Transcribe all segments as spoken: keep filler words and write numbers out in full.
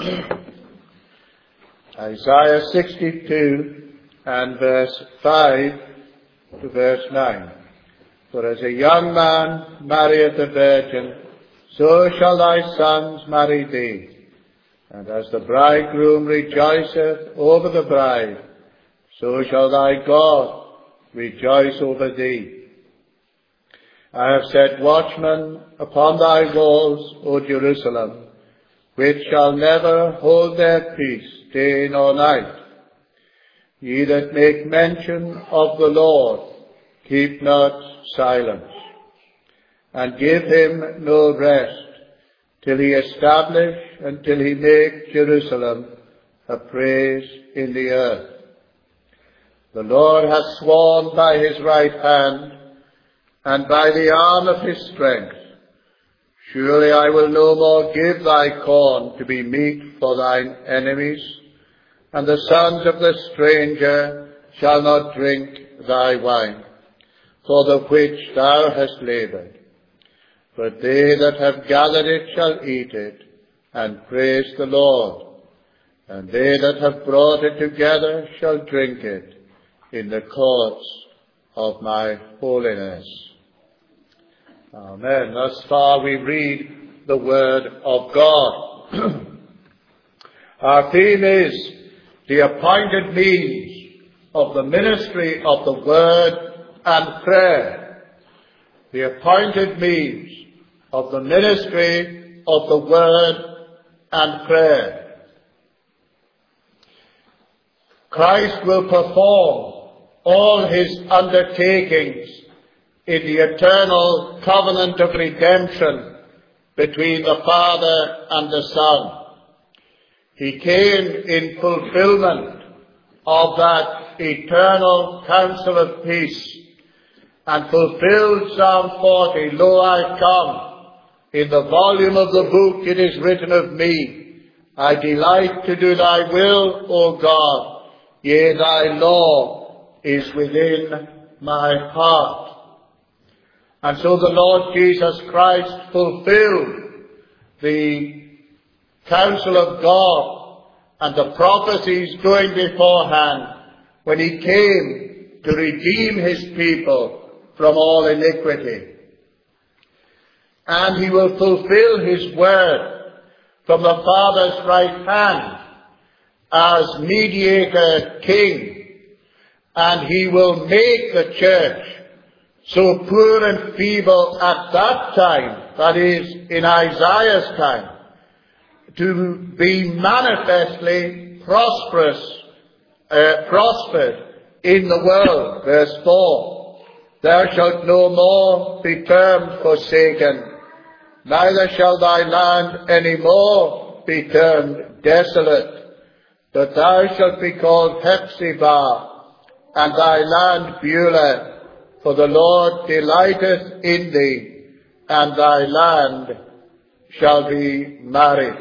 Isaiah sixty-two and verse five to verse nine. For as a young man marrieth a virgin, so shall thy sons marry thee. And as the bridegroom rejoiceth over the bride, so shall thy God rejoice over thee. I have set watchmen upon thy walls, O Jerusalem, which shall never hold their peace day nor night. Ye that make mention of the Lord, keep not silence, and give him no rest, till he establish and till he make Jerusalem a praise in the earth. The Lord hath sworn by his right hand, and by the arm of his strength, surely I will no more give thy corn to be meat for thine enemies, and the sons of the stranger shall not drink thy wine, for the which thou hast laboured. But they that have gathered it shall eat it, and praise the Lord. And they that have brought it together shall drink it in the courts of my holiness. Amen. Thus far we read the word of God. Our theme is the appointed means of the ministry of the word and prayer. The appointed means of the ministry of the word and prayer. Christ will perform all his undertakings in the eternal covenant of redemption between the Father and the Son. He came in fulfillment of that eternal counsel of peace and fulfilled Psalm forty, Lo, I come. In the volume of the book it is written of me, I delight to do thy will, O God, yea, thy law is within my heart. And so the Lord Jesus Christ fulfilled the counsel of God and the prophecies going beforehand when he came to redeem his people from all iniquity. And he will fulfill his word from the Father's right hand as mediator king. And he will make the church so poor and feeble at that time, that is, in Isaiah's time, to be manifestly prosperous, uh, prospered in the world. Verse four, Thou shalt no more be termed forsaken, neither shall thy land any more be termed desolate, but thou shalt be called Hephzibah, and thy land Beulah, for the Lord delighteth in thee, and thy land shall be married.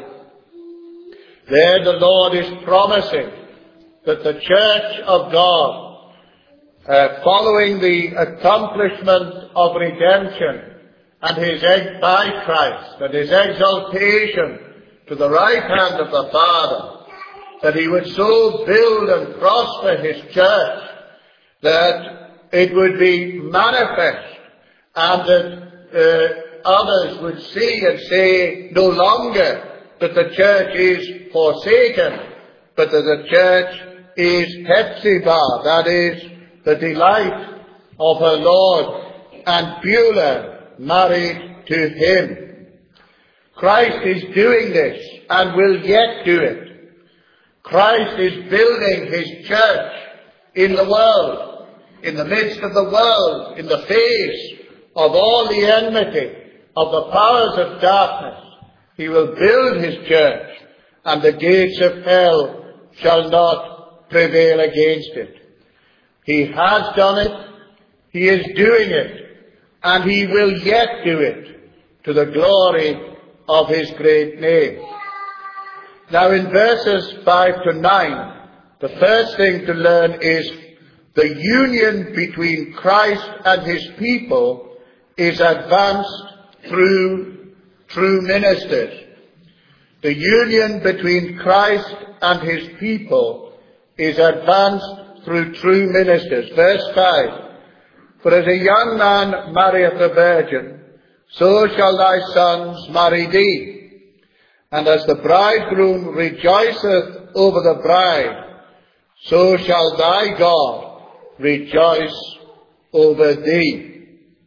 There the Lord is promising that the church of God, uh, following the accomplishment of redemption and his egg by Christ and his exaltation to the right hand of the Father, that he would so build and prosper his church that it would be manifest, and that uh, others would see and say no longer that the church is forsaken, but that the church is Hephzibah, that is, the delight of her Lord, and Beulah married to him. Christ is doing this and will yet do it. Christ is building his church in the world, in the midst of the world, in the face of all the enmity of the powers of darkness. He will build his church, and the gates of hell shall not prevail against it. He has done it, he is doing it, and he will yet do it to the glory of his great name. Now in verses five to nine, the first thing to learn is the union between Christ and his people is advanced through true ministers. The union between Christ and his people is advanced through true ministers. Verse five, for as a young man marrieth a virgin, so shall thy sons marry thee. And as the bridegroom rejoiceth over the bride, so shall thy God rejoice over thee.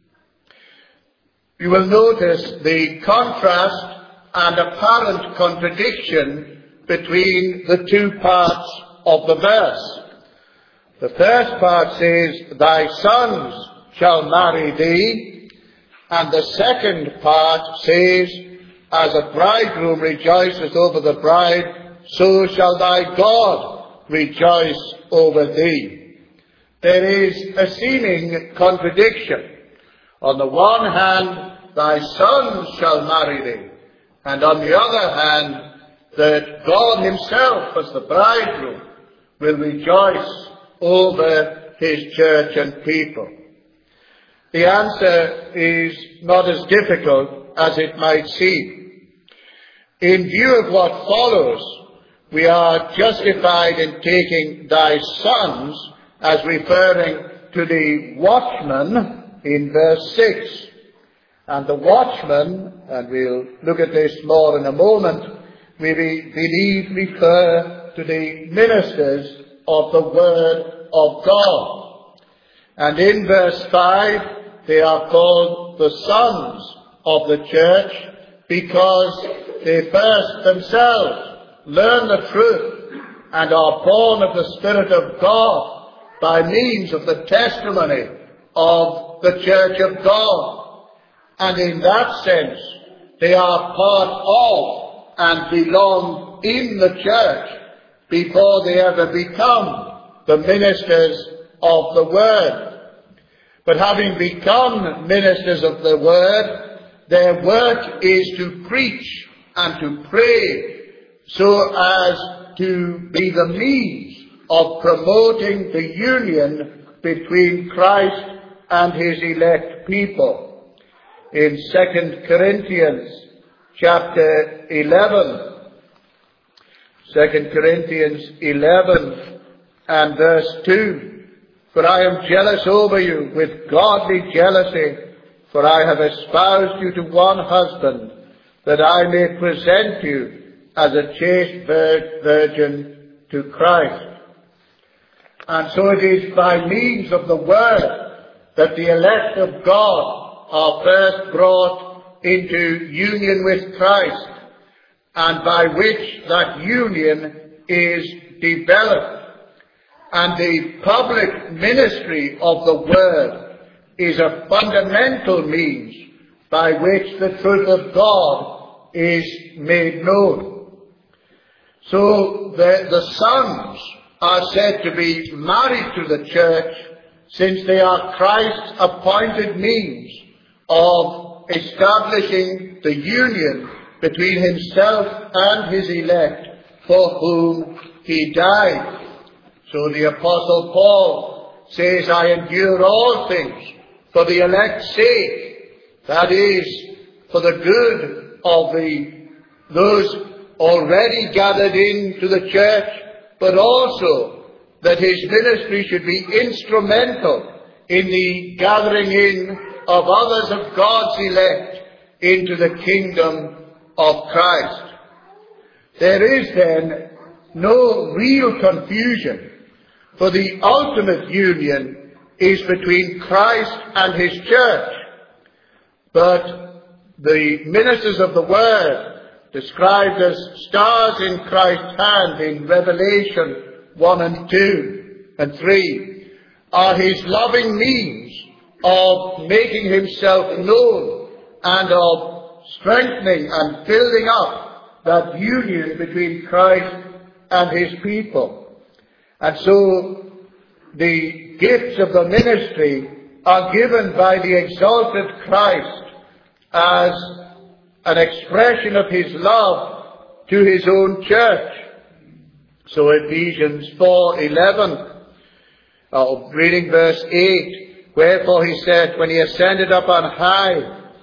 You will notice the contrast and apparent contradiction between the two parts of the verse. The first part says, thy sons shall marry thee, and the second part says, as a bridegroom rejoiceth over the bride, so shall thy God rejoice over thee. There is a seeming contradiction. On the one hand, thy sons shall marry thee, and on the other hand, that God himself, as the bridegroom, will rejoice over his church and people. The answer is not as difficult as it might seem. In view of what follows, we are justified in taking thy sons as referring to the watchman in verse six. And the watchmen, and we'll look at this more in a moment, we believe refer to the ministers of the Word of God. And in verse five, they are called the sons of the church because they first themselves learn the truth and are born of the Spirit of God by means of the testimony of the church of God. And in that sense, they are part of and belong in the church before they ever become the ministers of the Word. But having become ministers of the Word, their work is to preach and to pray so as to be the means of promoting the union between Christ and his elect people. In Second Corinthians chapter eleven, Second Corinthians eleven and verse two, for I am jealous over you with godly jealousy, for I have espoused you to one husband, that I may present you as a chaste virgin to Christ. And so it is by means of the Word that the elect of God are first brought into union with Christ, and by which that union is developed. And the public ministry of the Word is a fundamental means by which the truth of God is made known. So the, the sons are said to be married to the church, since they are Christ's appointed means of establishing the union between himself and his elect, for whom he died. So the Apostle Paul says, I endure all things for the elect's sake, that is, for the good of the those already gathered into the church, but also that his ministry should be instrumental in the gathering in of others of God's elect into the kingdom of Christ. There is then no real confusion, for the ultimate union is between Christ and his church. But the ministers of the Word, described as stars in Christ's hand in Revelation one and two and three, are his loving means of making himself known and of strengthening and building up that union between Christ and his people. And so the gifts of the ministry are given by the exalted Christ as an expression of his love to his own church. So Ephesians four eleven, uh, reading verse eight, wherefore he said, when he ascended up on high,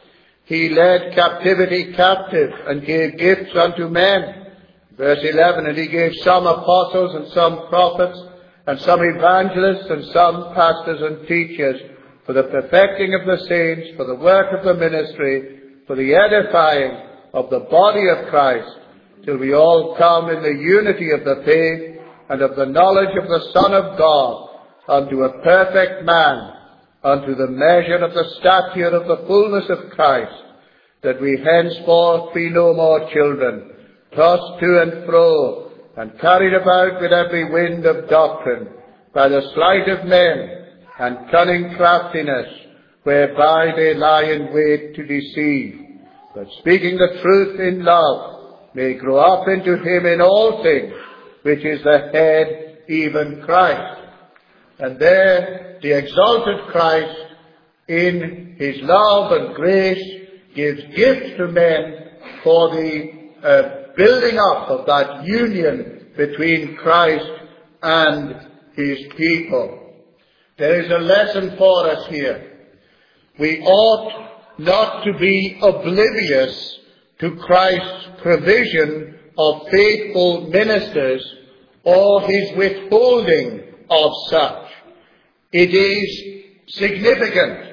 He led captivity captive and gave gifts unto men. Verse eleven, and he gave some apostles and some prophets and some evangelists and some pastors and teachers for the perfecting of the saints, for the work of the ministry, for the edifying of the body of Christ, till we all come in the unity of the faith and of the knowledge of the Son of God, unto a perfect man, unto the measure of the stature of the fullness of Christ, that we henceforth be no more children, tossed to and fro, and carried about with every wind of doctrine, by the sleight of men, and cunning craftiness, whereby they lie in wait to deceive, but speaking the truth in love, may grow up into him in all things, which is the head, even Christ. And there the exalted Christ, in his love and grace, gives gifts to men for the uh, building up of that union between Christ and his people. There is a lesson for us here. We ought not to be oblivious to Christ's provision of faithful ministers or his withholding of such. It is significant.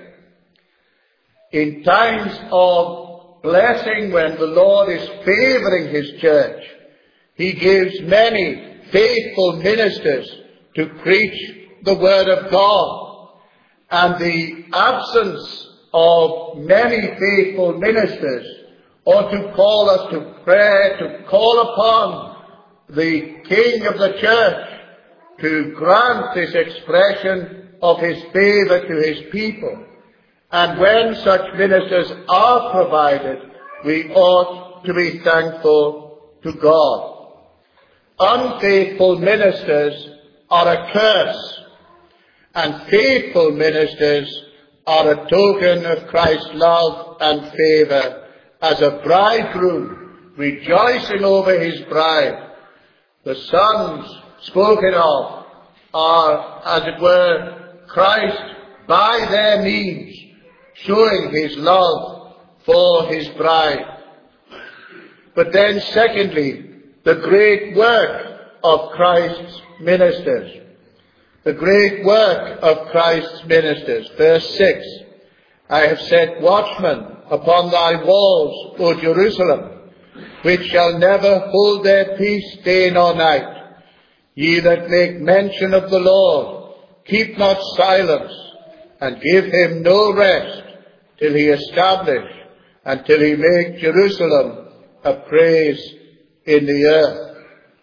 In times of blessing, when the Lord is favoring his church, he gives many faithful ministers to preach the word of God. And the absence of many faithful ministers ought to call us to prayer, to call upon the King of the church to grant this expression of his favor to his people. And when such ministers are provided, we ought to be thankful to God. Unfaithful ministers are a curse, and faithful ministers are a token of Christ's love and favor, as a bridegroom rejoicing over his bride. The sons spoken of are, as it were, Christ by their means showing his love for his bride. But then secondly, the great work of Christ's ministers. The great work of Christ's ministers. Verse six, I have set watchmen upon thy walls, O Jerusalem, which shall never hold their peace day nor night. Ye that make mention of the Lord, keep not silence, and give him no rest, till he establish, and till he make Jerusalem a praise in the earth.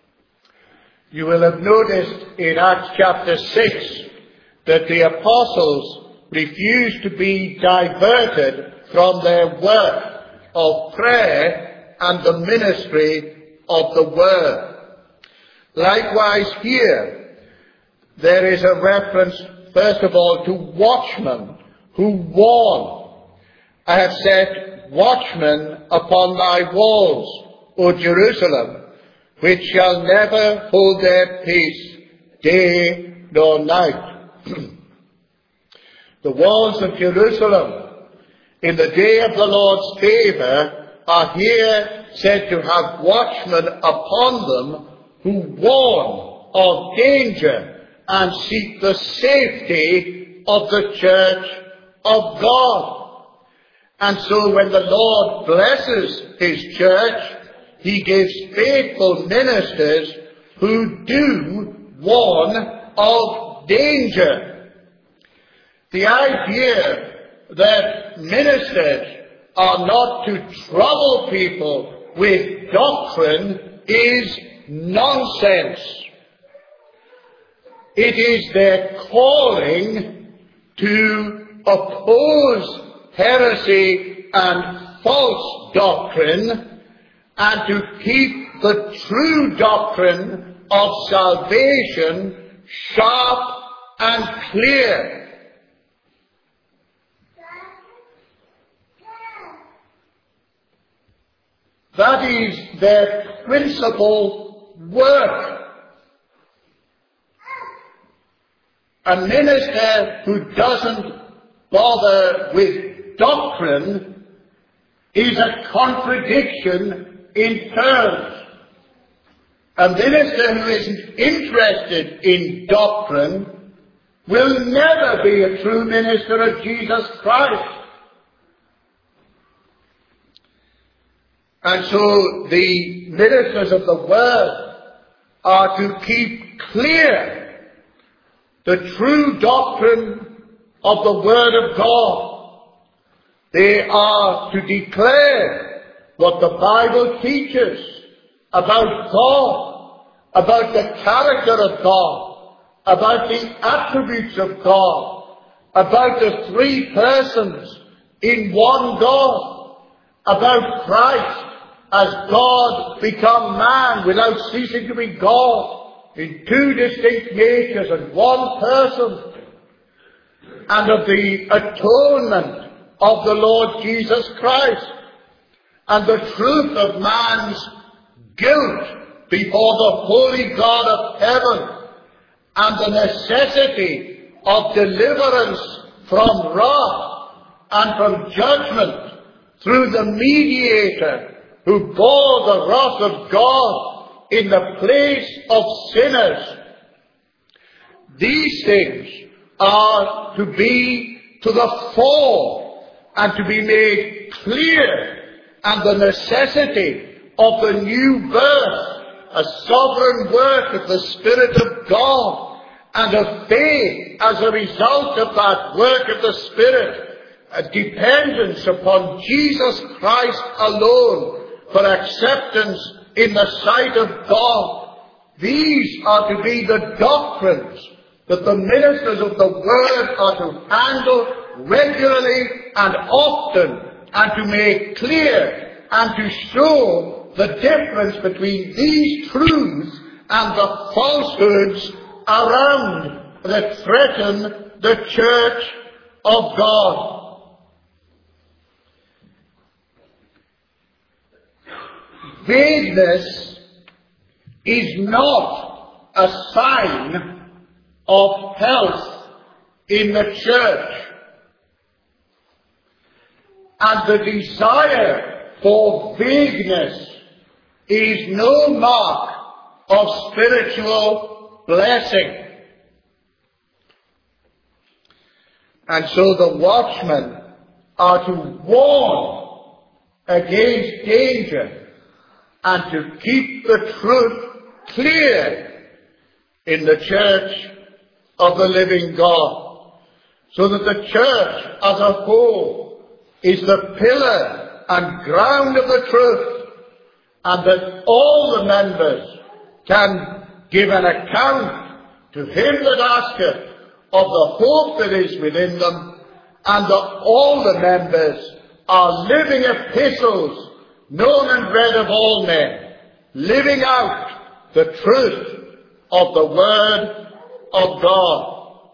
You will have noticed in Acts chapter six that the apostles refused to be diverted from their work of prayer and the ministry of the word. Likewise here, there is a reference, first of all, to watchmen who warn. I have set watchmen upon thy walls, O Jerusalem, which shall never hold their peace day nor night. The walls of Jerusalem in the day of the Lord's favor are here said to have watchmen upon them who warn of danger and seek the safety of the church of God. And so when the Lord blesses his church, he gives faithful ministers who do warn of danger. The idea that ministers are not to trouble people with doctrine is nonsense. It is their calling to oppose heresy and false doctrine, and to keep the true doctrine of salvation sharp and clear. That is their principal work. A minister who doesn't bother with doctrine is a contradiction in terms. A minister who isn't interested in doctrine will never be a true minister of Jesus Christ. And so the ministers of the Word are to keep clear the true doctrine of the Word of God. They are to declare what the Bible teaches about God, about the character of God, about the attributes of God, about the three persons in one God, about Christ as God become man without ceasing to be God in two distinct natures and one person, and of the atonement of the Lord Jesus Christ, and the truth of man's guilt before the holy God of heaven, and the necessity of deliverance from wrath and from judgment through the mediator who bore the wrath of God in the place of sinners. These things are to be to the fore and to be made clear, and the necessity of the new birth, a sovereign work of the Spirit of God, and of faith as a result of that work of the Spirit, a dependence upon Jesus Christ alone for acceptance in the sight of God. These are to be the doctrines that the ministers of the Word are to handle regularly and often, and to make clear and to show the difference between these truths and the falsehoods around that threaten the church of God. Vagueness is not a sign of health in the church, and the desire for vagueness is no mark of spiritual blessing. And so the watchmen are to warn against danger and to keep the truth clear in the church of the living God, so that the church as a whole is the pillar and ground of the truth, and that all the members can give an account to him that asketh of the hope that is within them, and that all the members are living epistles known and read of all men, living out the truth of the Word of God.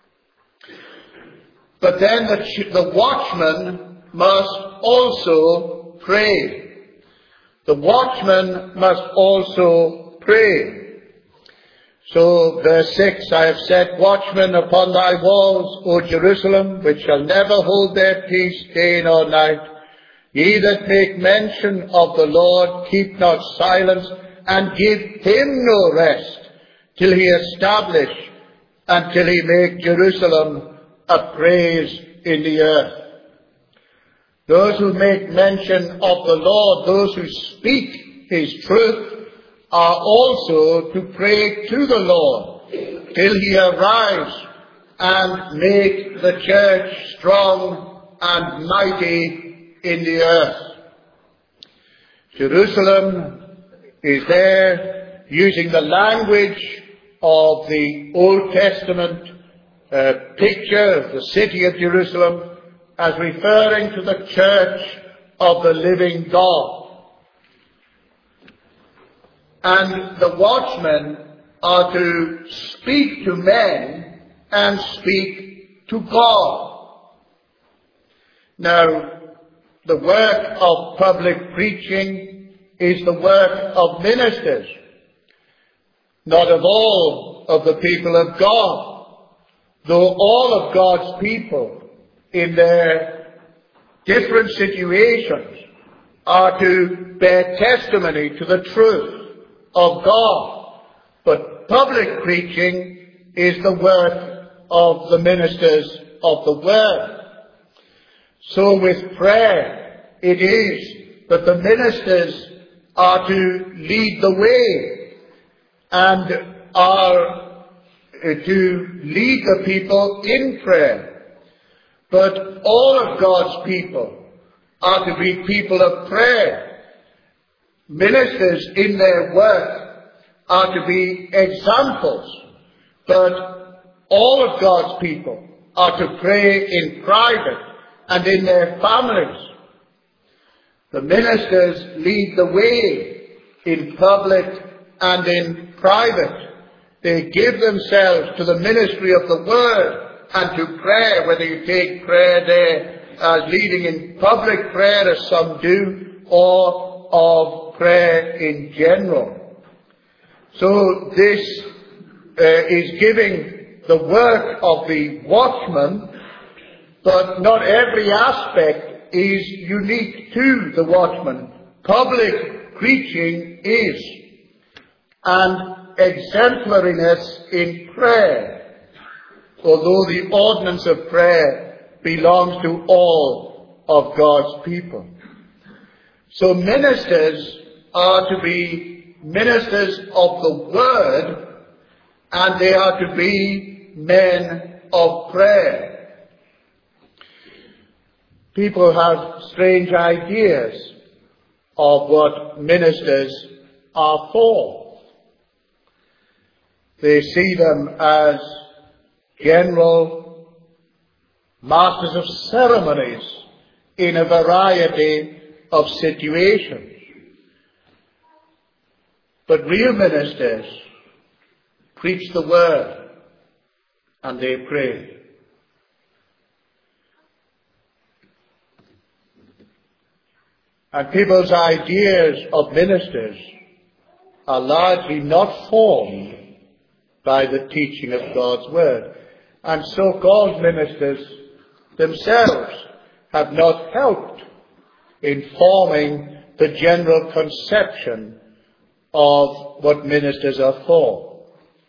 But then the, the watchman must also pray. The watchman must also pray. So, verse six, I have set watchmen upon thy walls, O Jerusalem, which shall never hold their peace day nor night. Ye that make mention of the Lord, keep not silence, and give him no rest, till he establish, and till he make Jerusalem a praise in the earth. Those who make mention of the Lord, those who speak his truth, are also to pray to the Lord till he arise and make the church strong and mighty in the earth. Jerusalem is there using the language of the Old Testament uh, picture of the city of Jerusalem as referring to the church of the living God. And the watchmen are to speak to men and speak to God. Now, the work of public preaching is the work of ministers, not of all of the people of God, though all of God's people in their different situations are to bear testimony to the truth of God. But public preaching is the work of the ministers of the Word. So with prayer, it is that the ministers are to lead the way and are to lead the people in prayer. But all of God's people are to be people of prayer. Ministers in their work are to be examples, but all of God's people are to pray in private and in their families. The ministers lead the way in public and in private. They give themselves to the ministry of the Word and to prayer, whether you take prayer there as leading in public prayer, as some do, or of prayer in general. So this uh, is giving the work of the watchman, but not every aspect is unique to the watchman. Public preaching is, and exemplariness in prayer, although the ordinance of prayer belongs to all of God's people. So ministers are to be ministers of the Word, and they are to be men of prayer. People have strange ideas of what ministers are for. They see them as general masters of ceremonies in a variety of situations. But real ministers preach the Word and they pray. And people's ideas of ministers are largely not formed by the teaching of God's Word. And so-called ministers themselves have not helped in forming the general conception of what ministers are for.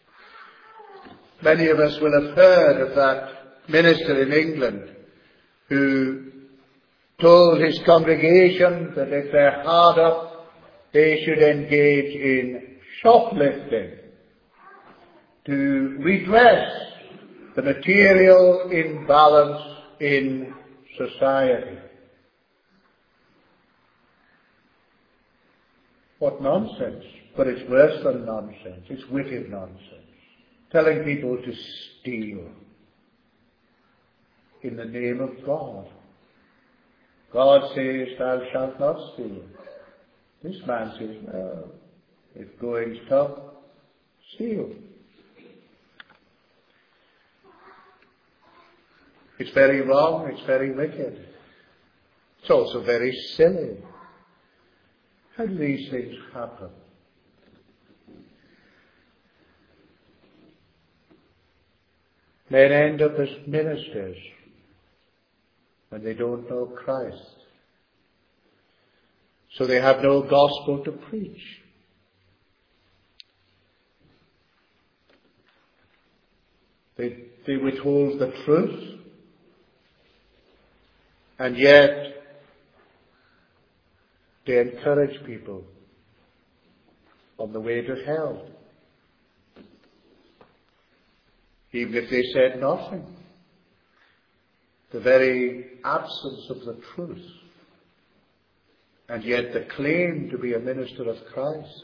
Many of us will have heard of that minister in England who told his congregation that if they're hard up, they should engage in shoplifting to redress the material imbalance in society. What nonsense. But it's worse than nonsense. It's wicked nonsense. Telling people to steal in the name of God. God says, thou shalt not steal. This man says, well, if going's tough, steal. It's very wrong, it's very wicked. It's also very silly. How do these things happen? Men end up as ministers when they don't know Christ. So they have no gospel to preach. They, they withhold the truth. And yet, they encourage people on the way to hell. Even if they said nothing. The very absence of the truth. And yet the claim to be a minister of Christ.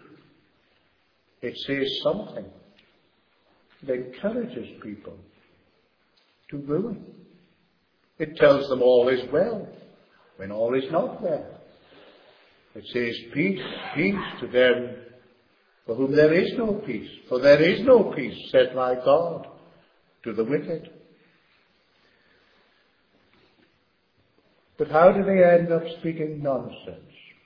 It says something. It encourages people to ruin. It tells them all is well, when all is not well. It says peace, peace to them for whom there is no peace. For there is no peace, said my God, to the wicked. But how do they end up speaking nonsense?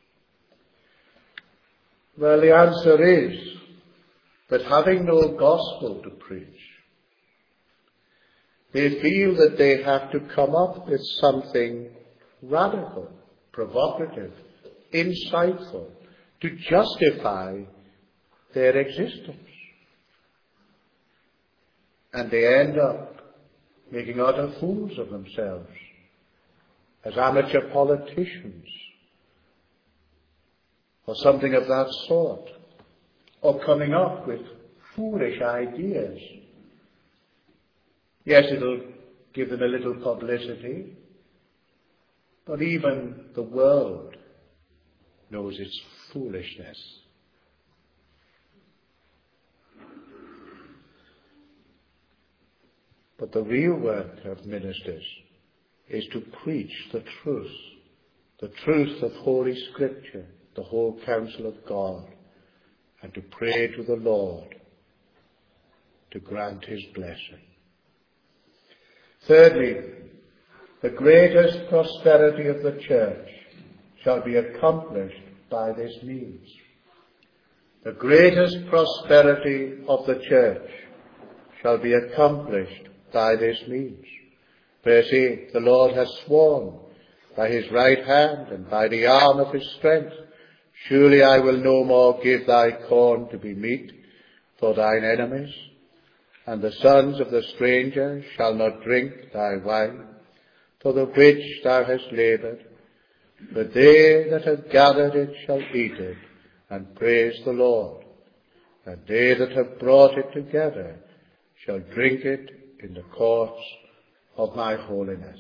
Well, the answer is that having no gospel to preach, they feel that they have to come up with something radical, provocative, insightful to justify their existence. And they end up making utter fools of themselves as amateur politicians or something of that sort, or coming up with foolish ideas. Yes, it'll give them a little publicity, but even the world knows its foolishness. But the real work of ministers is to preach the truth, the truth of Holy Scripture, the whole counsel of God, and to pray to the Lord to grant his blessing. Thirdly, the greatest prosperity of the church shall be accomplished by this means. The greatest prosperity of the church shall be accomplished by this means. Verse eight, the Lord has sworn by his right hand and by the arm of his strength, surely I will no more give thy corn to be meat for thine enemies, and the sons of the stranger shall not drink thy wine, for the which thou hast laboured, but they that have gathered it shall eat it, and praise the Lord, and they that have brought it together shall drink it in the courts of my holiness.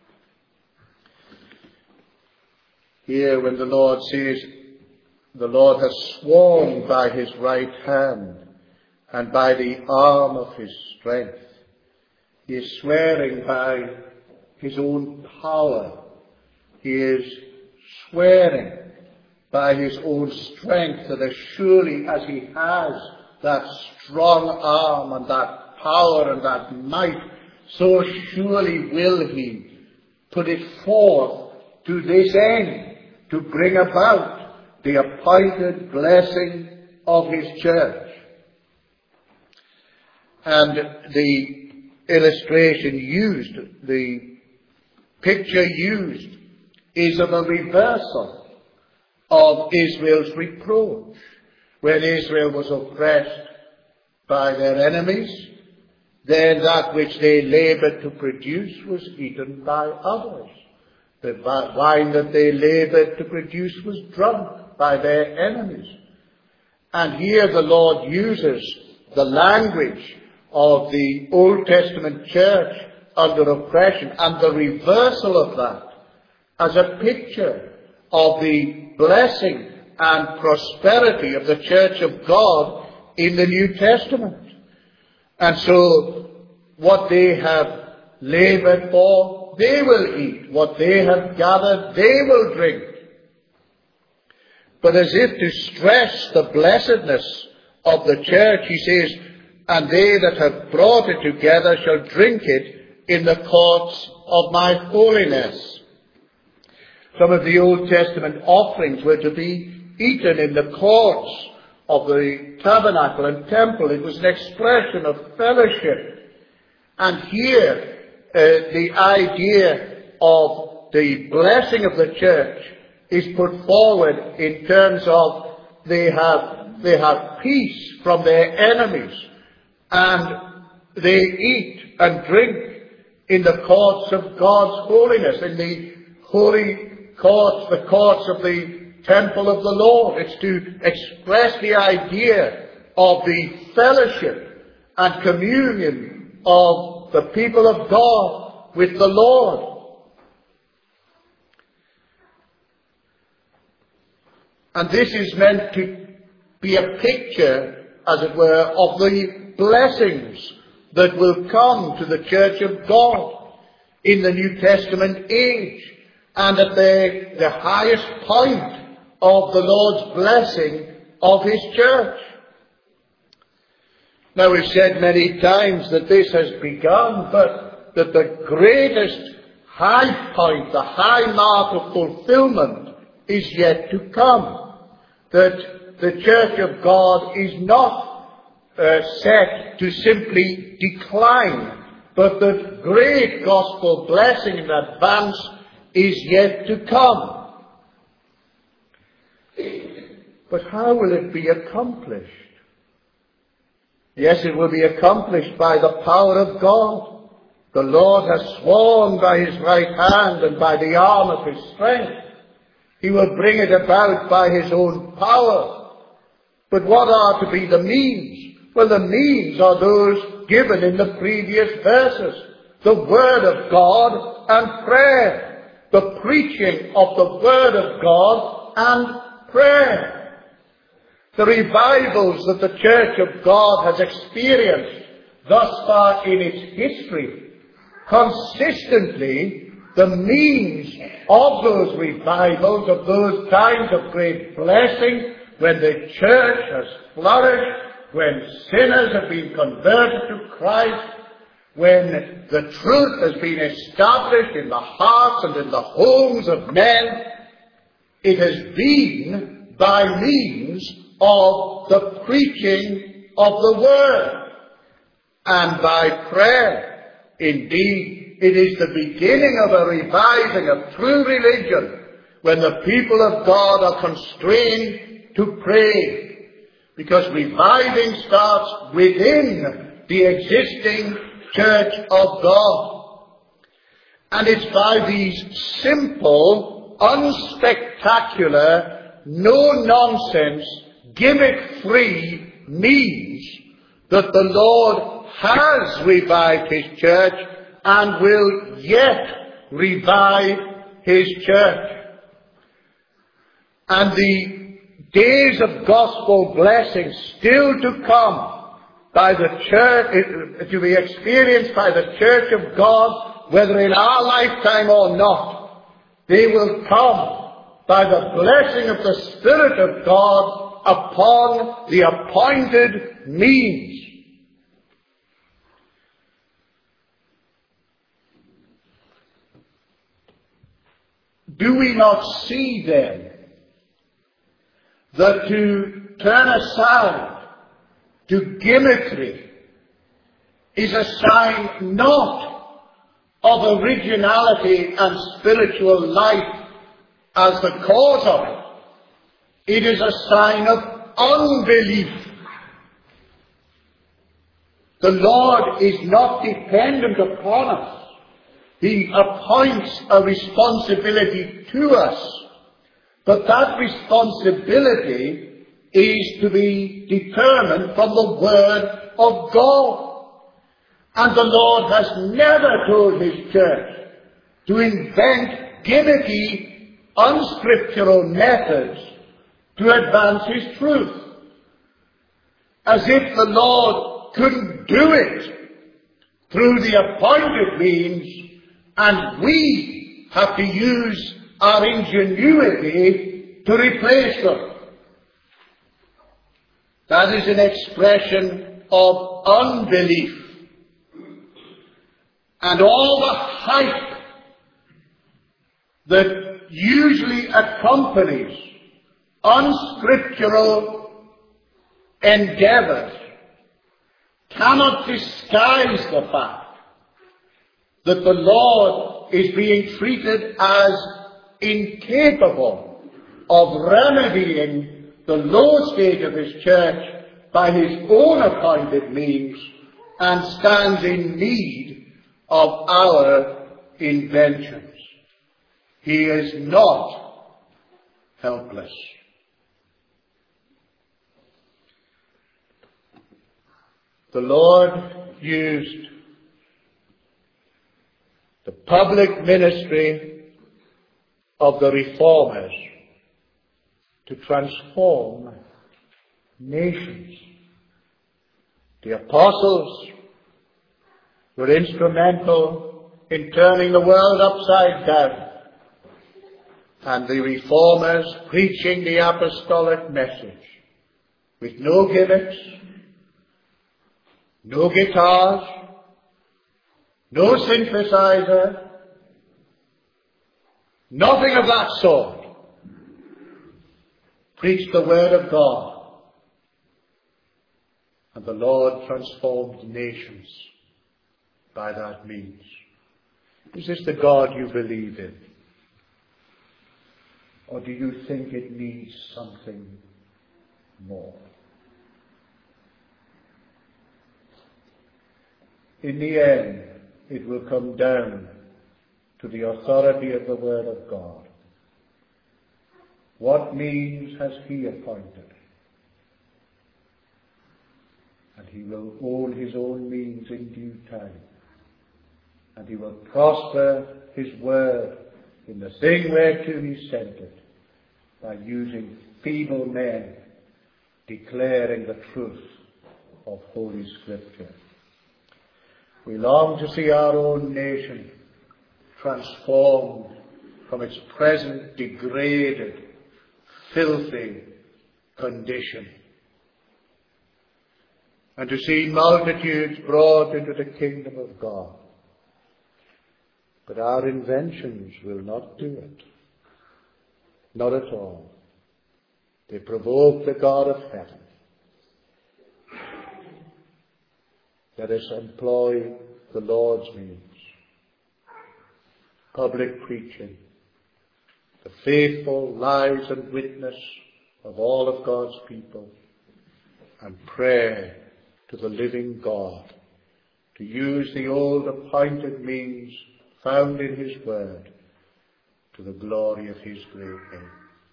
Here, when the Lord says, the Lord has sworn by his right hand and by the arm of his strength, he is swearing by his own power. He is swearing by his own strength, that as surely as he has that strong arm and that power and that might, so surely will he put it forth to this end, to bring about the appointed blessing of his church. And the illustration used, the picture used, is of a reversal of Israel's reproach. When Israel was oppressed by their enemies, then that which they laboured to produce was eaten by others. The wine that they laboured to produce was drunk by their enemies. And here the Lord uses the language of the Old Testament church under oppression and the reversal of that as a picture of the blessing and prosperity of the church of God in the New Testament. And so what they have laboured for, they will eat. What they have gathered, they will drink. But as if to stress the blessedness of the church, he says, and they that have brought it together shall drink it in the courts of my holiness. Some of the Old Testament offerings were to be eaten in the courts of the tabernacle and temple. It was an expression of fellowship. And here, uh, the idea of the blessing of the church is put forward in terms of they have, they have peace from their enemies, and they eat and drink in the courts of God's holiness, in the holy courts, the courts of the temple of the Lord. It's to express the idea of the fellowship and communion of the people of God with the Lord. And this is meant to be a picture, as it were, of the blessings that will come to the church of God in the New Testament age, and at the, the highest point of the Lord's blessing of his church. Now, we've said many times that this has begun, but that the greatest high point, the high mark of fulfillment, is yet to come. That the church of God is not uh, set to simply decline, but that great gospel blessing in advance is yet to come. But how will it be accomplished? Yes, it will be accomplished by the power of God. The Lord has sworn by his right hand and by the arm of his strength. He will bring it about by his own power. But what are to be the means? Well, the means are those given in the previous verses. The Word of God and prayer. The preaching of the Word of God and prayer. The revivals that the Church of God has experienced thus far in its history, consistently the means of those revivals, of those times of great blessing, when the Church has flourished, when sinners have been converted to Christ, when the truth has been established in the hearts and in the homes of men, it has been by means of the preaching of the Word and by prayer. Indeed, it is the beginning of a reviving of true religion when the people of God are constrained to pray, because reviving starts within the existing Church of God. And it's by these simple, unspectacular, no-nonsense, gimmick-free means that the Lord has revived his church and will yet revive his church. And the days of gospel blessing still to come by the church, to be experienced by the Church of God, whether in our lifetime or not, they will come by the blessing of the Spirit of God upon the appointed means. Do we not see then that to turn aside to gimmickry is a sign not of originality and spiritual life as the cause of it? It is a sign of unbelief. The Lord is not dependent upon us. He appoints a responsibility to us. But that responsibility is to be determined from the Word of God. And the Lord has never told his church to invent gimmicky, unscriptural methods to advance his truth. As if the Lord couldn't do it through the appointed means, and we have to use our ingenuity to replace them. That is an expression of unbelief. And all the hype that usually accompanies unscriptural endeavors cannot disguise the fact that the Lord is being treated as incapable of remedying the low state of his church by his own appointed means, and stands in need of our inventions. He is not helpless. The Lord used the public ministry of the Reformers to transform nations. The apostles were instrumental in turning the world upside down, and the Reformers preaching the apostolic message with no gimmicks, no guitars, no synthesizer, nothing of that sort. Preached the Word of God, and the Lord transformed nations by that means. Is this the God you believe in? Or do you think it needs something more. In the end, it will come down to the authority of the Word of God. What means has He appointed? And He will own His own means in due time. And He will prosper His Word in the thing whereto He sent it, by using feeble men declaring the truth of Holy Scripture. We long to see our own nation transformed from its present degraded, filthy condition, and to see multitudes brought into the kingdom of God. But our inventions will not do it. Not at all. They provoke the God of heaven. Let us employ the Lord's means. Public preaching, the faithful lives and witness of all of God's people, and prayer to the living God to use the old appointed means found in His Word to the glory of His great name.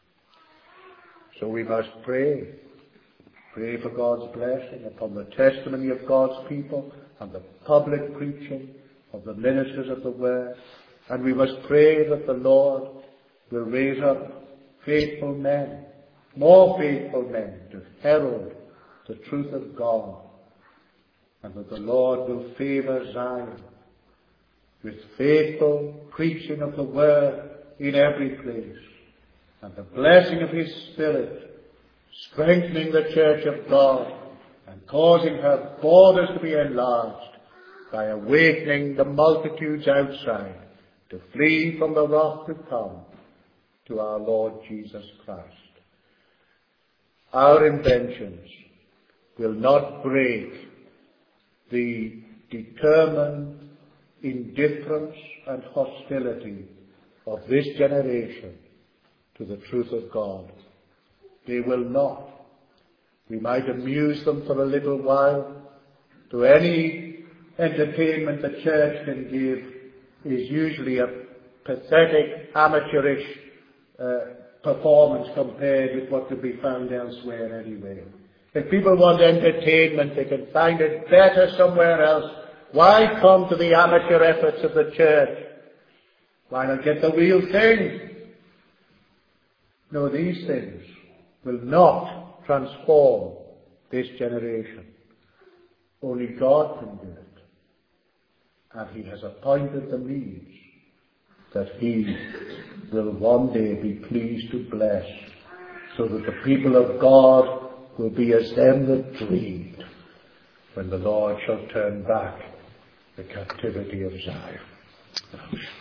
So we must pray. Pray for God's blessing upon the testimony of God's people and the public preaching of the ministers of the Word. And we must pray that the Lord will raise up faithful men, more faithful men, to herald the truth of God, and that the Lord will favor Zion with faithful preaching of the Word in every place, and the blessing of His Spirit strengthening the church of God and causing her borders to be enlarged by awakening the multitudes outside to flee from the wrath to come to our Lord Jesus Christ. Our inventions will not break the determined indifference and hostility of this generation to the truth of God. They will not. We might amuse them for a little while. To any entertainment the church can give is usually a pathetic, amateurish uh, performance compared with what could be found elsewhere anyway. If people want entertainment, they can find it better somewhere else. Why come to the amateur efforts of the church? Why not get the real thing? No, these things will not transform this generation. Only God can do it. And He has appointed the means that He will one day be pleased to bless, so that the people of God will be as them that dreamed, when the Lord shall turn back the captivity of Zion.